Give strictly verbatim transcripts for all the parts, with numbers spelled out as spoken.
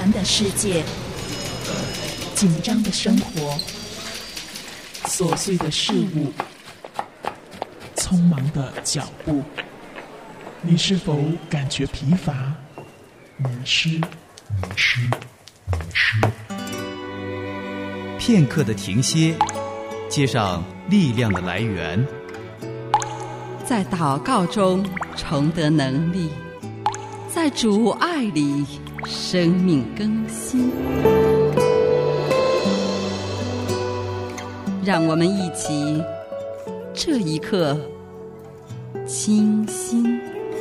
繁的世界，紧张的生活，琐碎的事物，匆忙的脚步，你是否感觉疲乏、迷失？迷失，迷失。 片刻的停歇，接上力量的来源， 在祷告中重得能力，在主爱里生命更新。让我们一起这一刻清心。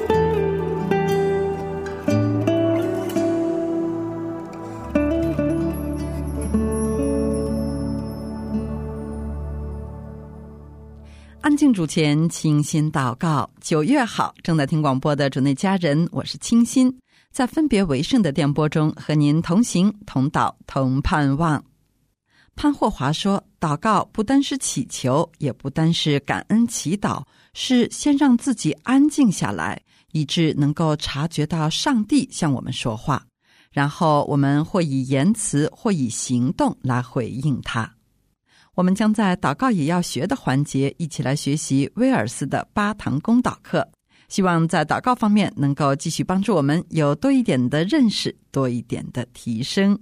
安静主前，清心祷告。九月好，正在听广播的主内家人，我是清心，在分别为圣的电波中和您同行同祷同盼望。潘霍华说，祷告不单是祈求，也不单是感恩祈祷，是先让自己安静下来，以致能够察觉到上帝向我们说话，然后我们或以言辞或以行动来回应他。我们将在祷告也要学的环节一起来学习威尔斯的八堂公祷课，希望在祷告方面能够继续帮助我们有多一点的认识，多一点的提升。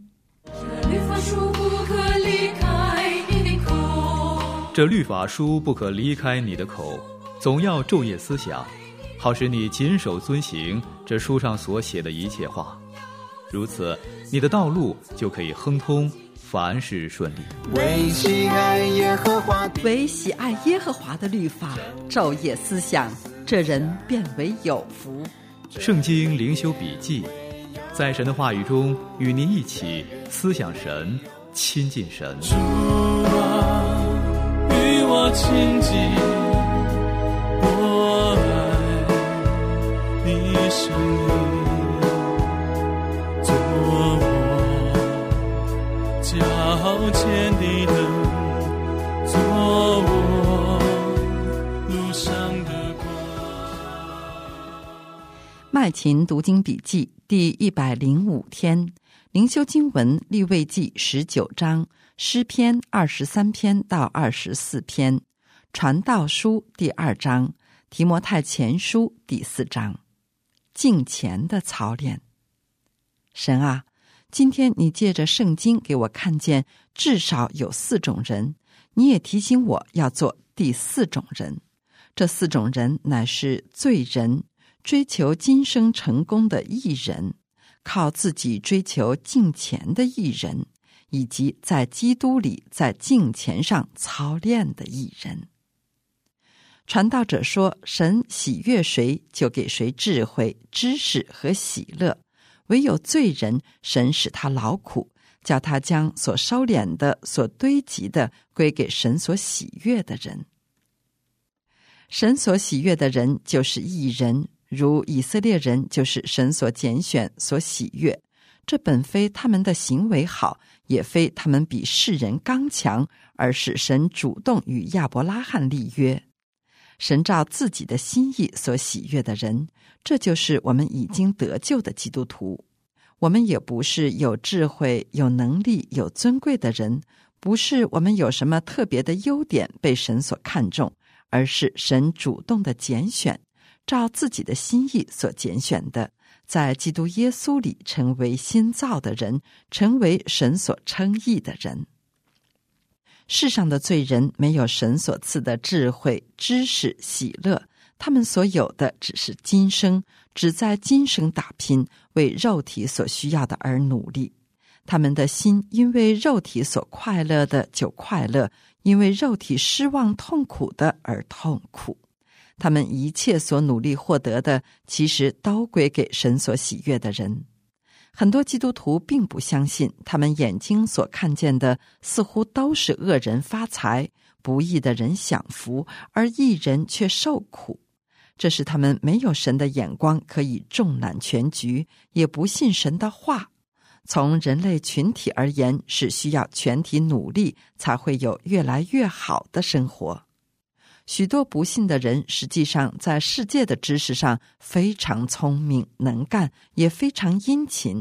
这律法书不可离开你的口，总要昼夜思想，好使你谨守遵行这书上所写的一切话，如此你的道路就可以亨通，凡事顺利。 为喜爱耶和华的为喜爱耶和华的律法昼夜思想，这人便为有福。 圣经灵修笔记，在神的话语中与您一起思想神，亲近神。 主啊，与我亲近，我爱你生命，做我脚前的灯，做我路上的光。 麦琴读经笔记第一百零五天，灵修经文利未记十九章，诗篇二十三篇到二十四篇，传道书第二章，提摩太前书第四章。敬虔的操练。神啊，今天你借着圣经给我看见至少有四种人，你也提醒我要做第四种人。这四种人乃是罪人，追求今生成功的义人，靠自己追求敬虔的义人，以及在基督里在敬虔上操练的义人。传道者说，神喜悦谁就给谁智慧、知识和喜乐，唯有罪人，神使他劳苦，叫他将所收敛的、所堆积的归给神所喜悦的人。神所喜悦的人就是义人，如以色列人就是神所拣选、所喜悦。这本非他们的行为好，也非他们比世人刚强，而是神主动与亚伯拉罕立约。神照自己的心意所喜悦的人，这就是我们已经得救的基督徒。我们也不是有智慧、有能力、有尊贵的人，不是我们有什么特别的优点被神所看重，而是神主动的拣选，照自己的心意所拣选的，在基督耶稣里成为新造的人，成为神所称义的人。世上的罪人没有神所赐的智慧、知识、喜乐，他们所有的只是今生，只在今生打拼，为肉体所需要的而努力。他们的心因为肉体所快乐的就快乐，因为肉体失望痛苦的而痛苦。他们一切所努力获得的，其实都归给神所喜悦的人。很多基督徒并不相信，他们眼睛所看见的似乎都是恶人发财，不义的人享福，而义人却受苦。这是他们没有神的眼光可以纵览全局，也不信神的话。从人类群体而言，是需要全体努力才会有越来越好的生活。许多不信的人实际上在世界的知识上非常聪明能干，也非常殷勤，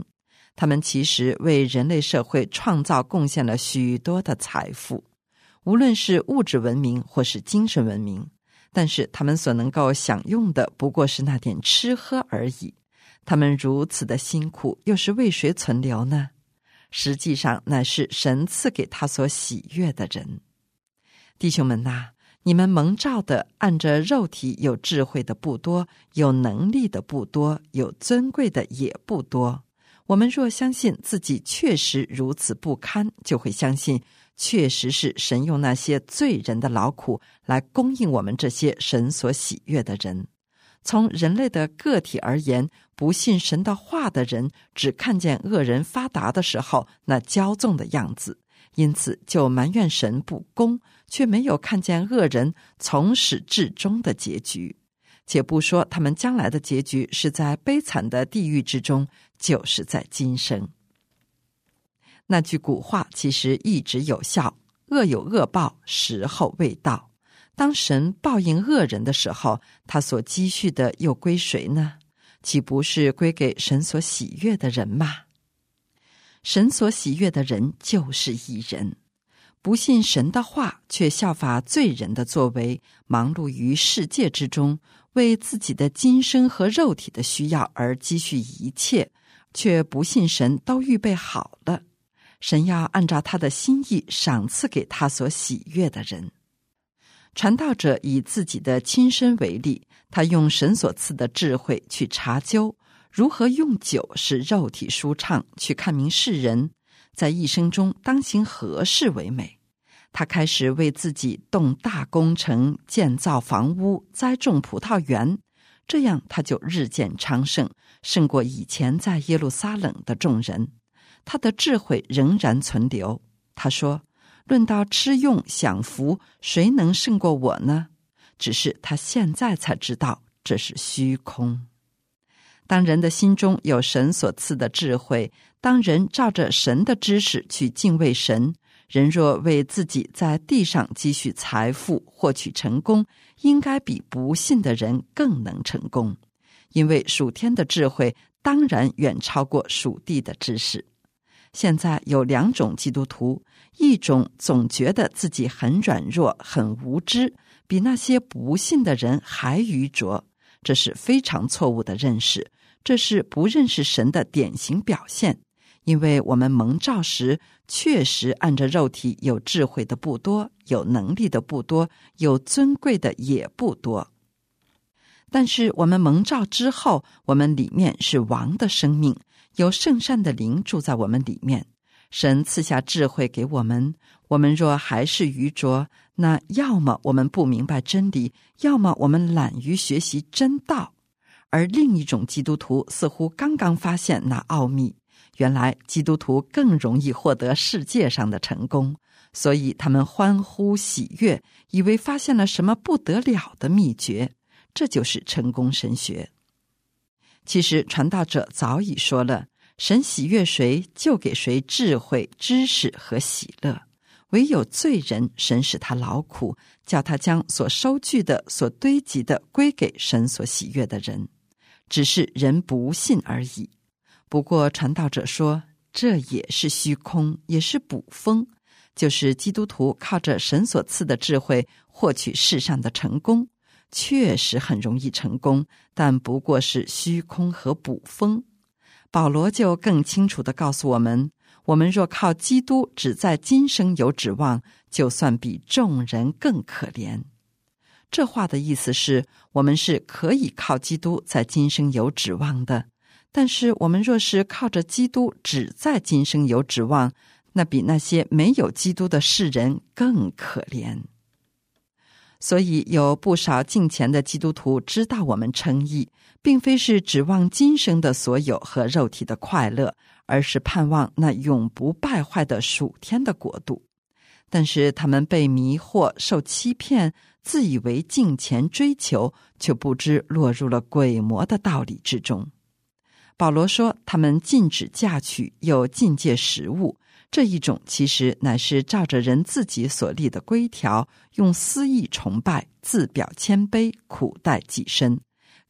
他们其实为人类社会创造贡献了许多的财富，无论是物质文明或是精神文明，但是他们所能够享用的不过是那点吃喝而已。他们如此的辛苦，又是为谁存留呢？实际上乃是神赐给他所喜悦的人。弟兄们呐，你们蒙召的按着肉体有智慧的不多，有能力的不多，有尊贵的也不多。我们若相信自己确实如此不堪，就会相信确实是神用那些罪人的劳苦来供应我们这些神所喜悦的人。从人类的个体而言，不信神的话的人只看见恶人发达的时候那骄纵的样子，因此就埋怨神不公，却没有看见恶人从始至终的结局。且不说他们将来的结局是在悲惨的地狱之中，就是在今生。那句古话其实一直有效，恶有恶报，时候未到。当神报应恶人的时候，他所积蓄的又归谁呢？岂不是归给神所喜悦的人吗？神所喜悦的人就是义人。不信神的话，却效法罪人的作为，忙碌于世界之中，为自己的今生和肉体的需要而积蓄一切，却不信神都预备好了。神要按照他的心意赏赐给他所喜悦的人。传道者以自己的亲身为例，他用神所赐的智慧去查究如何用酒使肉体舒畅，去看明世人在一生中当行何事为美。他开始为自己动大工程，建造房屋，栽种葡萄园，这样他就日渐昌盛，胜过以前在耶路撒冷的众人。他的智慧仍然存留。他说，论到吃用享福，谁能胜过我呢？只是他现在才知道这是虚空。当人的心中有神所赐的智慧，当人照着神的知识去敬畏神，人若为自己在地上积蓄财富，获取成功，应该比不信的人更能成功，因为属天的智慧当然远超过属地的知识。现在有两种基督徒，一种总觉得自己很软弱，很无知，比那些不信的人还愚拙，这是非常错误的认识，这是不认识神的典型表现。因为我们蒙召时确实按着肉体有智慧的不多，有能力的不多，有尊贵的也不多。但是我们蒙召之后，我们里面是王的生命，有圣善的灵住在我们里面，神赐下智慧给我们。我们若还是愚拙，那要么我们不明白真理，要么我们懒于学习真道。而另一种基督徒似乎刚刚发现那奥秘，原来基督徒更容易获得世界上的成功，所以他们欢呼喜悦，以为发现了什么不得了的秘诀，这就是成功神学。其实传道者早已说了，神喜悦谁，就给谁智慧、知识和喜乐。唯有罪人，神使他劳苦，叫他将所收据的、所堆积的归给神所喜悦的人。只是人不信而已。不过传道者说，这也是虚空，也是捕风，就是基督徒靠着神所赐的智慧获取世上的成功，确实很容易成功，但不过是虚空和捕风。保罗就更清楚地告诉我们，我们若靠基督只在今生有指望，就算比众人更可怜。这话的意思是，我们是可以靠基督在今生有指望的，但是我们若是靠着基督只在今生有指望，那比那些没有基督的世人更可怜。所以有不少敬虔的基督徒知道我们称义，并非是指望今生的所有和肉体的快乐，而是盼望那永不败坏的属天的国度。但是他们被迷惑，受欺骗，自以为敬虔追求，却不知落入了鬼魔的道理之中。保罗说，他们禁止嫁娶，又禁戒食物，这一种其实乃是照着人自己所立的规条，用私意崇拜，自表谦卑，苦待己身，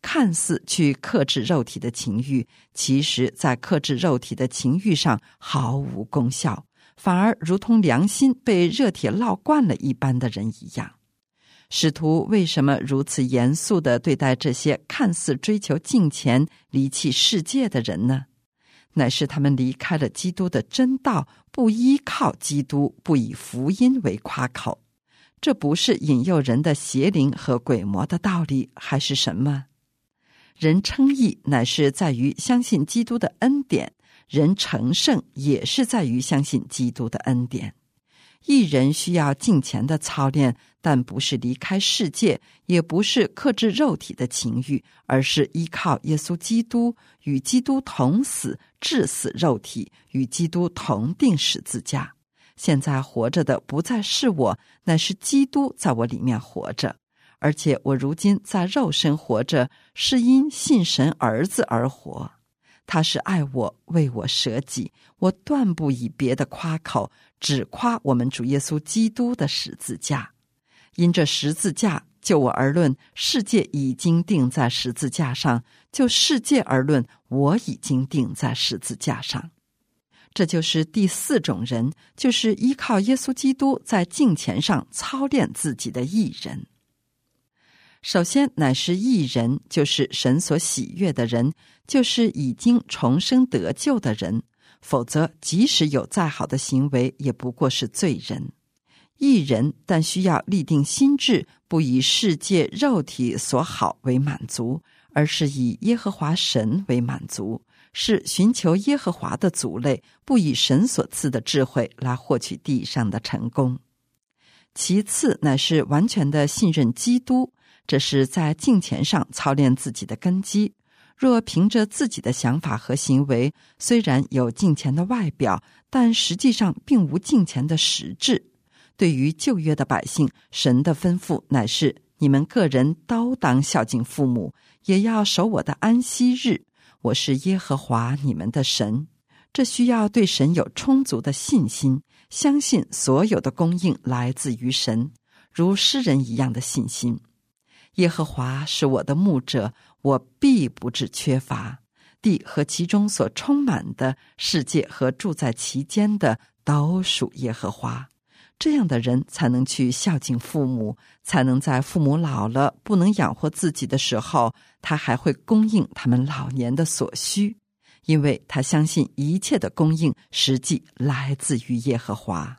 看似去克制肉体的情欲，其实在克制肉体的情欲上毫无功效，反而如同良心被热铁烙惯了一般的人一样。使徒为什么如此严肃地对待这些看似追求金钱、离弃世界的人呢？乃是他们离开了基督的真道，不依靠基督，不以福音为夸口。这不是引诱人的邪灵和鬼魔的道理，还是什么？人称义乃是在于相信基督的恩典，人成圣也是在于相信基督的恩典。义人需要敬虔的操练，但不是离开世界，也不是克制肉体的情欲，而是依靠耶稣基督，与基督同死，治死肉体，与基督同钉十字架。现在活着的不再是我，乃是基督在我里面活着。而且我如今在肉身活着，是因信神儿子而活。他是爱我，为我舍己，我断不以别的夸口，只夸我们主耶稣基督的十字架。因这十字架，就我而论，世界已经钉在十字架上；就世界而论，我已经钉在十字架上。这就是第四种人，就是依靠耶稣基督在敬虔上操练自己的义人。首先乃是义人，就是神所喜悦的人，就是已经重生得救的人，否则即使有再好的行为，也不过是罪人。义人但需要立定心志，不以世界肉体所好为满足，而是以耶和华神为满足，是寻求耶和华的族类，不以神所赐的智慧来获取地上的成功。其次乃是完全的信任基督，这是在敬虔上操练自己的根基。若凭着自己的想法和行为，虽然有敬虔的外表，但实际上并无敬虔的实质。对于旧约的百姓，神的吩咐乃是：你们个人都当孝敬父母，也要守我的安息日。我是耶和华你们的神。这需要对神有充足的信心，相信所有的供应来自于神，如诗人一样的信心。耶和华是我的牧者，我必不致缺乏。地和其中所充满的，世界和住在其间的，都属耶和华。这样的人才能去孝敬父母，才能在父母老了不能养活自己的时候，他还会供应他们老年的所需，因为他相信一切的供应实际来自于耶和华。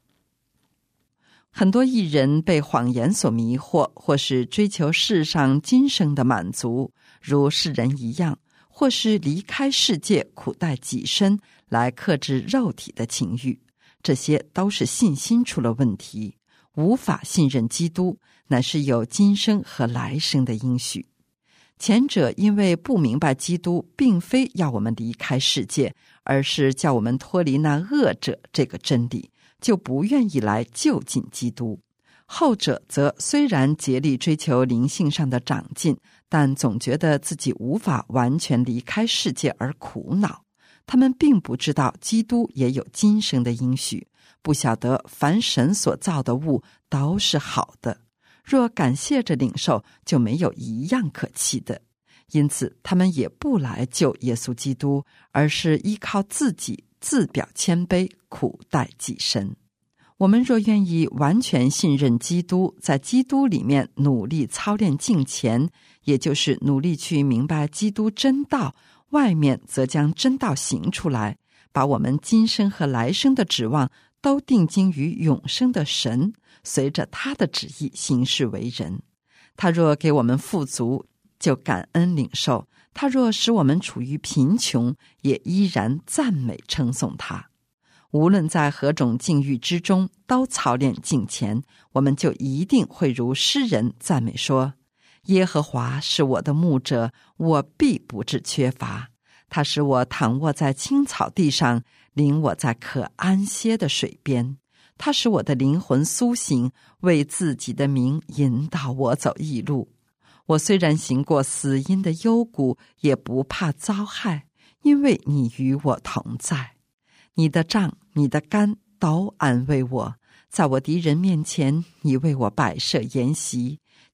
很多义人被谎言所迷惑，或是追求世上今生的满足，如世人一样，或是离开世界苦待己身，来克制肉体的情欲。这些都是信心出了问题，无法信任基督，乃是有今生和来生的应许。前者因为不明白基督并非要我们离开世界，而是叫我们脱离那恶者这个真理，就不愿意来就近基督。后者则虽然竭力追求灵性上的长进，但总觉得自己无法完全离开世界而苦恼。他们并不知道基督也有今生的应许，不晓得凡神所造的物都是好的，若感谢着领受，就没有一样可弃的。因此他们也不来救耶稣基督，而是依靠自己，自表谦卑，苦待己身。我们若愿意完全信任基督，在基督里面努力操练敬虔，也就是努力去明白基督真道，外面则将真道行出来，把我们今生和来生的指望都定睛于永生的神，随着他的旨意行事为人。他若给我们富足，就感恩领受；他若使我们处于贫穷，也依然赞美称颂他。无论在何种境遇之中，都操练敬虔，我们就一定会如诗人赞美说：耶和华是我的牧者，我必不致缺乏。他使我躺卧在青草地上，领我在可安歇的水边。他使我的灵魂苏醒，为自己的名引导我走义路。我虽然行过死荫的幽谷，也不怕遭害，因为你与我同在。你的杖，你的竿都安慰我。在我敌人面前，你为我摆设筵席。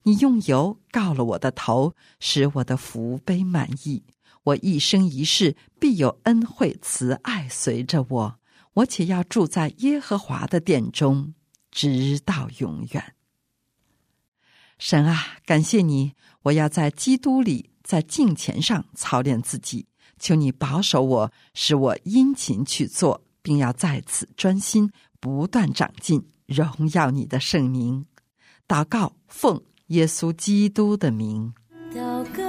你用油膏了我的头，使我的福杯满溢。我一生一世必有恩惠慈爱随着我，我且要住在耶和华的殿中，直到永远。神啊，感谢你，我要在基督里，在敬虔上操练自己，求你保守我，使我殷勤去做，并要在此专心，不断长进，荣耀你的圣名。祷告，奉耶稣基督的名。 祷告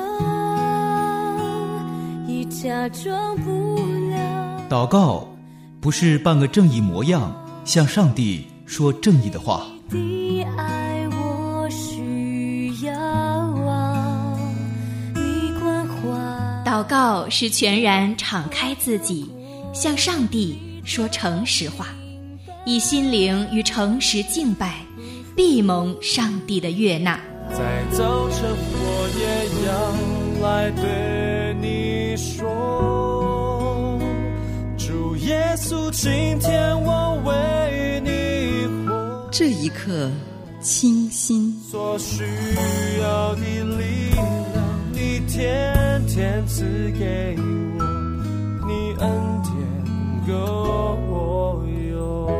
已假装不了， 祷告不是扮个正义模样，向上帝说正义的话。 你的爱我需要啊，你关怀。 祷告是全然敞开自己，向上帝说诚实话，以心灵与诚实敬拜，必蒙上帝的悦纳。 在早晨我也要来对你说，主耶稣，今天我为你活。 这一刻清新， 所需要的力量你天天赐给我，你恩典够我用。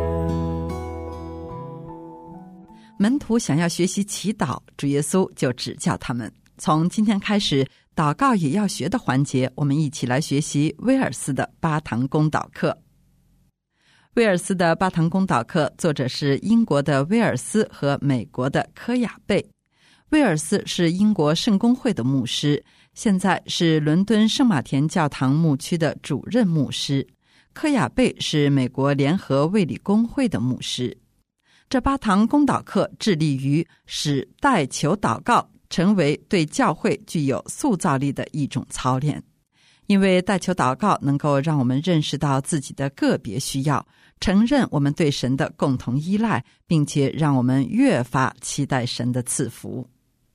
门徒想要学习祈祷，主耶稣就指教他们。从今天开始，祷告也要学的环节，我们一起来学习威尔斯的八堂公祷课。威尔斯的八堂公祷课作者是英国的威尔斯和美国的科亚贝。威尔斯是英国圣公会的牧师，现在是伦敦圣马田教堂牧区的主任牧师。科亚贝是美国联合卫理公会的牧师。这八堂公祷课致力于使代求祷告成为对教会具有塑造力的一种操练，因为代求祷告能够让我们认识到自己的个别需要，承认我们对神的共同依赖，并且让我们越发期待神的赐福。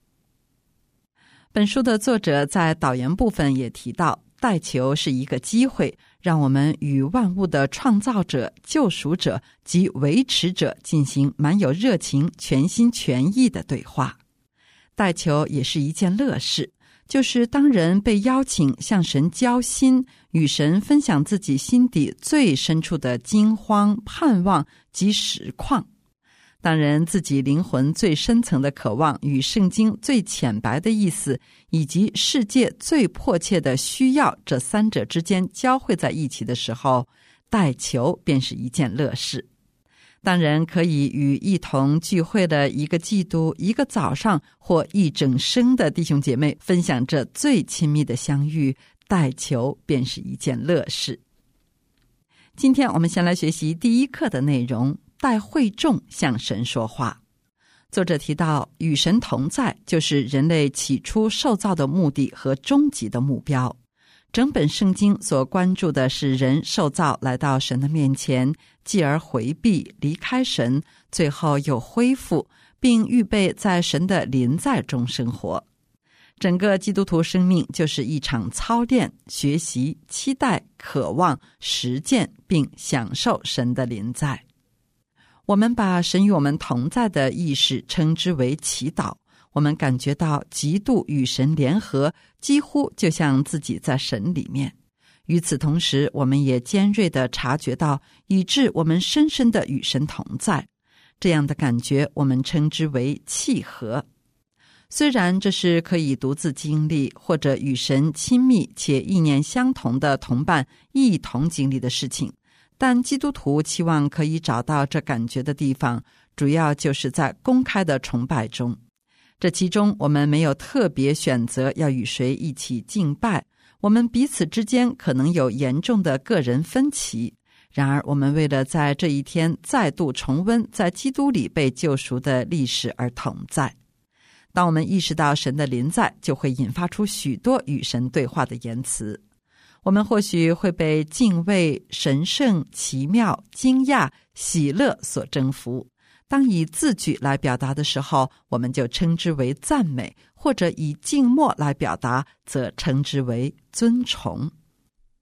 本书的作者在导言部分也提到，代求是一个机会，让我们与万物的创造者、救赎者及维持者进行满有热情、全心全意的对话。代求也是一件乐事，就是当人被邀请向神交心，与神分享自己心底最深处的惊慌、盼望及实况。当人自己灵魂最深层的渴望与圣经最浅白的意思，以及世界最迫切的需要这三者之间交汇在一起的时候，代求便是一件乐事。当人可以与一同聚会的一个季度、一个早上或一整生的弟兄姐妹分享这最亲密的相遇，代求便是一件乐事。今天我们先来学习第一课的内容，带会众向神说话。作者提到，与神同在就是人类起初受造的目的和终极的目标。整本圣经所关注的是人受造来到神的面前，继而回避离开神，最后又恢复，并预备在神的临在中生活。整个基督徒生命就是一场操练、学习、期待、渴望、实践并享受神的临在。我们把神与我们同在的意识称之为祈祷，我们感觉到极度与神联合，几乎就像自己在神里面。与此同时，我们也尖锐地察觉到，以致我们深深地与神同在。这样的感觉我们称之为契合。虽然这是可以独自经历，或者与神亲密且意念相同的同伴一同经历的事情，但基督徒期望可以找到这感觉的地方，主要就是在公开的崇拜中。这其中我们没有特别选择要与谁一起敬拜，我们彼此之间可能有严重的个人分歧，然而我们为了在这一天再度重温在基督里被救赎的历史而同在。当我们意识到神的临在，就会引发出许多与神对话的言辞。我们或许会被敬畏、神圣、奇妙、惊讶、喜乐所征服。当以字句来表达的时候，我们就称之为赞美，或者以静默来表达，则称之为尊崇。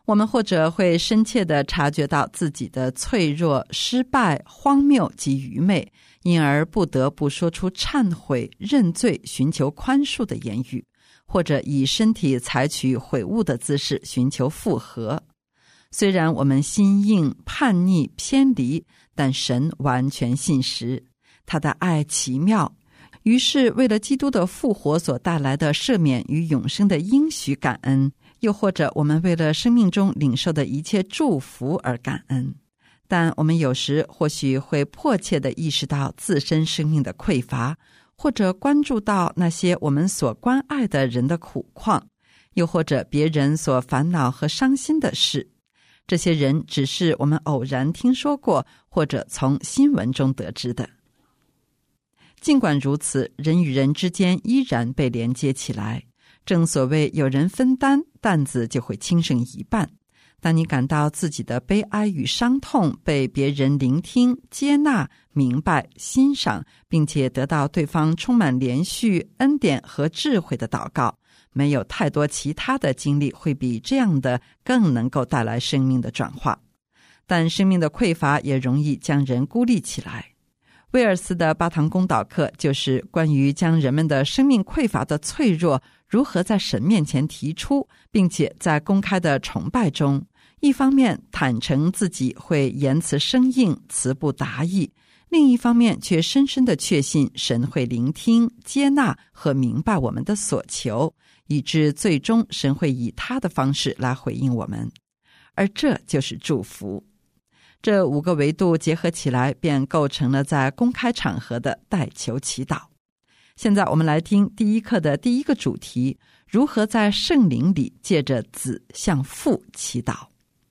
我们或者会深切地察觉到自己的脆弱、失败、荒谬及愚昧，因而不得不说出忏悔、认罪、寻求宽恕的言语，或者以身体采取悔悟的姿势寻求复合。虽然我们心硬、叛逆、偏离，但神完全信实，他的爱奇妙。于是为了基督的复活所带来的赦免与永生的应许感恩，又或者我们为了生命中领受的一切祝福而感恩。但我们有时或许会迫切地意识到自身生命的匮乏，或者关注到那些我们所关爱的人的苦况，又或者别人所烦恼和伤心的事。这些人只是我们偶然听说过，或者从新闻中得知的。尽管如此，人与人之间依然被连接起来。正所谓有人分担，担子就会轻省一半。当你感到自己的悲哀与伤痛被别人聆听、接纳、明白、欣赏，并且得到对方充满连续恩典和智慧的祷告，没有太多其他的经历会比这样的更能够带来生命的转化。但生命的匮乏也容易将人孤立起来。威尔斯的八堂公祷课就是关于将人们的生命匮乏的脆弱如何在神面前提出，并且在公开的崇拜中，一方面坦诚自己会言辞生硬、词不达意，另一方面却深深地确信神会聆听、接纳和明白我们的所求，以致最终神会以他的方式来回应我们。而这就是祝福。这五个维度结合起来，便构成了在公开场合的代求祈祷。现在我们来听第一课的第一个主题：如何在圣灵里借着子向父祈祷。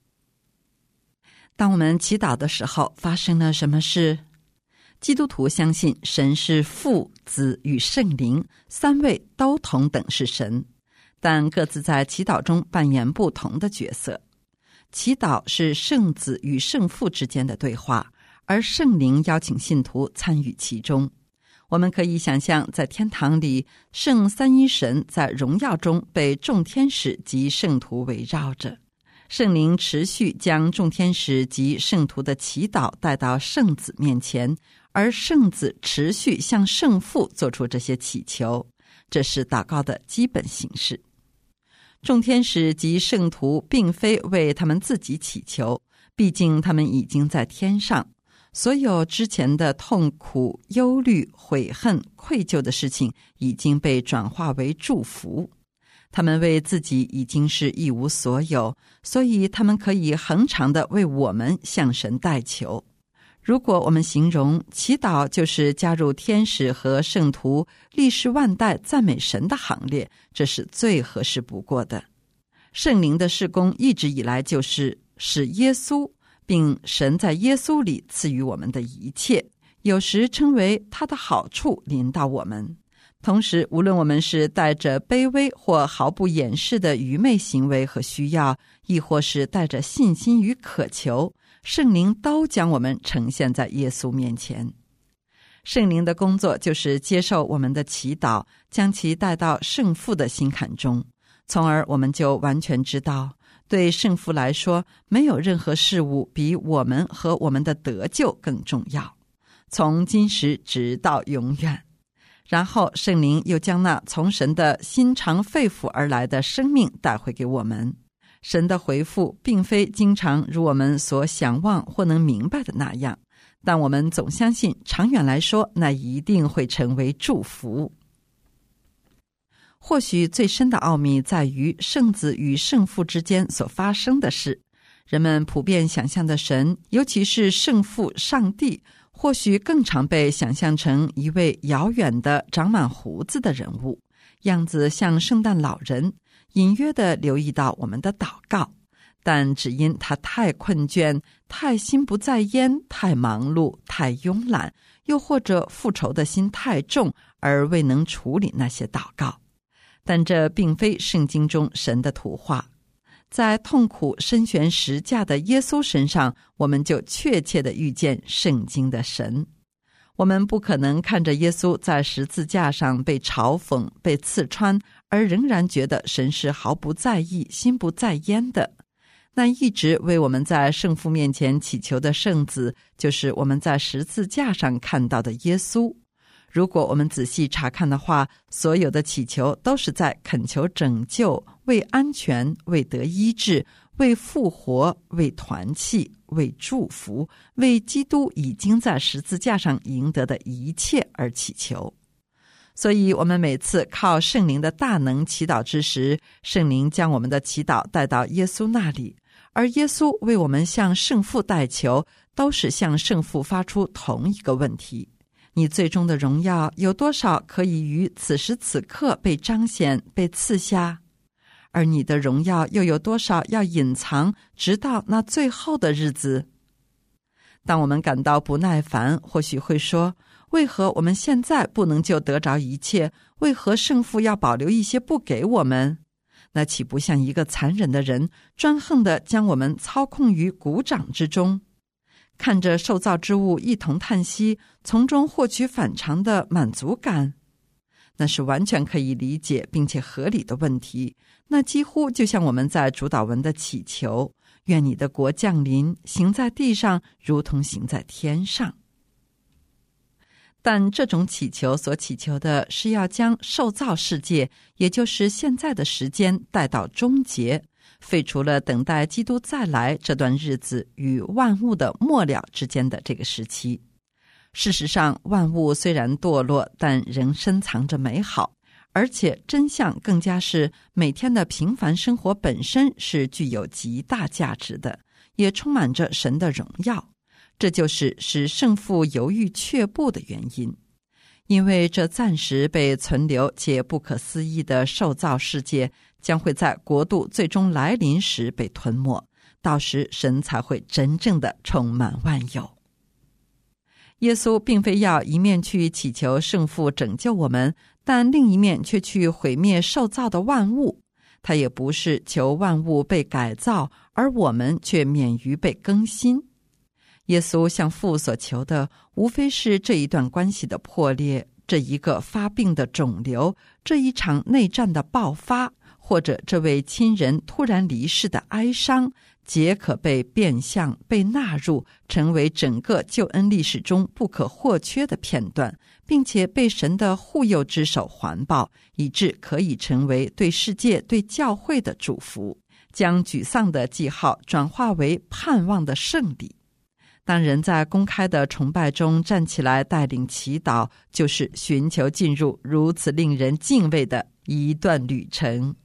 当我们祈祷的时候，发生了什么事？基督徒相信神是父、子与圣灵，三位都同等是神，但各自在祈祷中扮演不同的角色。祈祷是圣子与圣父之间的对话，而圣灵邀请信徒参与其中。我们可以想象，在天堂里，圣三一神在荣耀中被众天使及圣徒围绕着，圣灵持续将众天使及圣徒的祈祷带到圣子面前，而圣子持续向圣父做出这些祈求，这是祷告的基本形式。众天使及圣徒并非为他们自己祈求，毕竟他们已经在天上，所有之前的痛苦、忧虑、悔恨、愧疚的事情已经被转化为祝福。他们为自己已经是一无所有，所以他们可以恒常地为我们向神代求。如果我们形容祈祷就是加入天使和圣徒历世万代赞美神的行列，这是最合适不过的。圣灵的事工一直以来就是使耶稣，并神在耶稣里赐予我们的一切，有时称为他的好处临到我们。同时，无论我们是带着卑微或毫不掩饰的愚昧行为和需要，亦或是带着信心与渴求，圣灵都将我们呈现在耶稣面前。圣灵的工作就是接受我们的祈祷，将其带到圣父的心坎中，从而我们就完全知道，对圣父来说，没有任何事物比我们和我们的得救更重要，从今时直到永远。然后圣灵又将那从神的心肠肺腑而来的生命带回给我们。神的回复并非经常如我们所想望或能明白的那样，但我们总相信长远来说，那一定会成为祝福。或许最深的奥秘在于圣子与圣父之间所发生的事。人们普遍想象的神，尤其是圣父上帝，或许更常被想象成一位遥远的长满胡子的人物，样子像圣诞老人，隐约地留意到我们的祷告，但只因他太困倦、太心不在焉、太忙碌、太慵懒，又或者复仇的心太重，而未能处理那些祷告。但这并非圣经中神的图画。在痛苦身悬十架的耶稣身上，我们就确切地遇见圣经的神。我们不可能看着耶稣在十字架上被嘲讽、被刺穿，而仍然觉得神是毫不在意、心不在焉的。 那一直为我们在圣父面前祈求的圣子，就是我们在十字架上看到的耶稣。如果我们仔细查看的话，所有的祈求都是在恳求拯救、为安全、为得医治、为复活、为团契、为祝福、为基督已经在十字架上赢得的一切而祈求。所以我们每次靠圣灵的大能祈祷之时，圣灵将我们的祈祷带到耶稣那里，而耶稣为我们向圣父代求，都是向圣父发出同一个问题：你最终的荣耀有多少可以于此时此刻被彰显、被赐下？而你的荣耀又有多少要隐藏，直到那最后的日子？当我们感到不耐烦，或许会说，为何我们现在不能就得着一切？为何圣父要保留一些不给我们？那岂不像一个残忍的人，专横地将我们操控于股掌之中？看着受造之物一同叹息，从中获取反常的满足感，那是完全可以理解并且合理的问题。那几乎就像我们在主祷文的祈求：愿你的国降临，行在地上如同行在天上。但这种祈求所祈求的是要将受造世界，也就是现在的时间带到终结，废除了等待基督再来这段日子与万物的末了之间的这个时期。事实上，万物虽然堕落，但仍深藏着美好，而且真相更加是每天的平凡生活本身是具有极大价值的，也充满着神的荣耀。这就是使圣父犹豫却步的原因，因为这暂时被存留且不可思议的受造世界将会在国度最终来临时被吞没，到时神才会真正的充满万有。耶稣并非要一面去祈求圣父拯救我们，但另一面却去毁灭受造的万物。他也不是求万物被改造，而我们却免于被更新。耶稣向父所求的，无非是这一段关系的破裂，这一个发病的肿瘤，这一场内战的爆发，或者这位亲人突然离世的哀伤，皆可被变相被纳入，成为整个救恩历史中不可或缺的片段，并且被神的护佑之手环抱，以致可以成为对世界、对教会的祝福，将沮丧的记号转化为盼望的胜利。当人在公开的崇拜中站起来带领祈祷，就是寻求进入如此令人敬畏的一段旅程。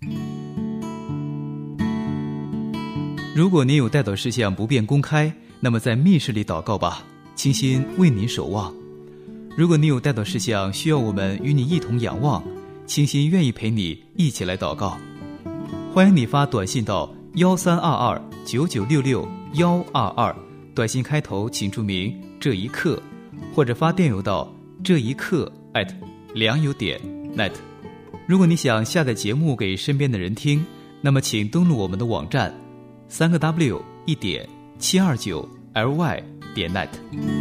如果您有代祷事项不便公开，那么在密室里祷告吧，倾心为您守望。如果你有代祷事项需要我们与你一同仰望，倾心愿意陪你一起来祷告。欢迎你发短信到幺三二二九九六六幺二二，短信开头请注明这一刻，或者发电邮到这一刻 at 良友点 net。 如果你想下载节目给身边的人听，那么请登录我们的网站三个 W 一点七二九 L Y 点 net。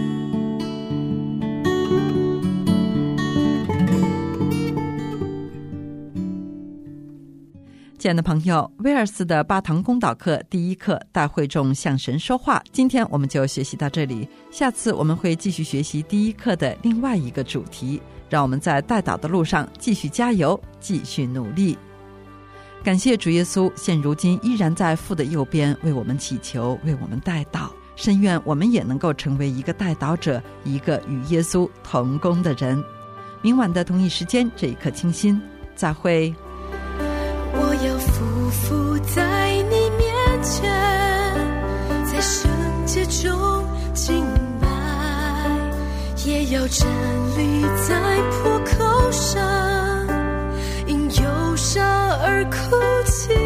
亲爱的朋友，威尔斯的八堂公祷课第一课大会众向神说话，今天我们就学习到这里，下次我们会继续学习第一课的另外一个主题，让我们在代祷的路上继续加油，继续努力。感谢主耶稣现如今依然在父的右边为我们祈求，为我们代祷，深愿我们也能够成为一个代祷者，一个与耶稣同工的人。明晚的同一时间，这一刻清心，再会。 我要匍匐在你面前，在圣洁中敬拜，也要站立在坡口上，因忧伤而哭泣。